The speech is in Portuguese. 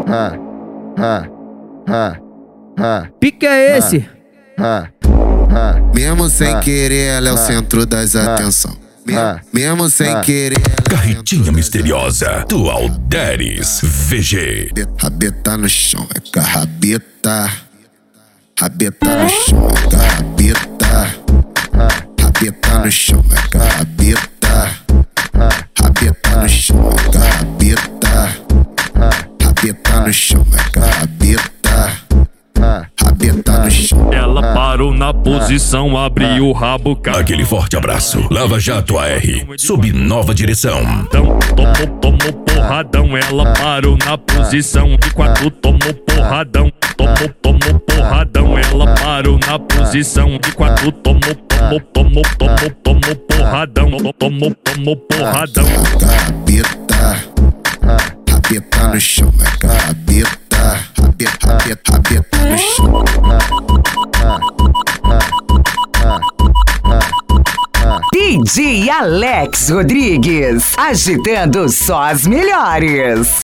Pique é esse? Mesmo sem querer, ela é o centro das atenções. Mesmo sem querer, Carretinha misteriosa do Alderes VG. rabeta no chão, é com a rabeta. Rabeta no chão, é com a rabeta. Rabeta no chão, é com a rabeta. Rabeta no chão, é com a rabeta. Rabeta no chão, é com a rabeta. Rabeta no chão. Ela parou na posição, abriu o rabo, Aquele forte abraço. Lava Jato AR, sob nova direção. tomou porradão. Ela parou na posição de quatro, tomou porradão. Tomou porradão. Ela parou na posição de quatro, tomou porradão. Tomou porradão. Rabeta, rabeta no chão, é com a rabeta. Rabeta no chão. DJ Alex Rodrigues, agitando só as melhores.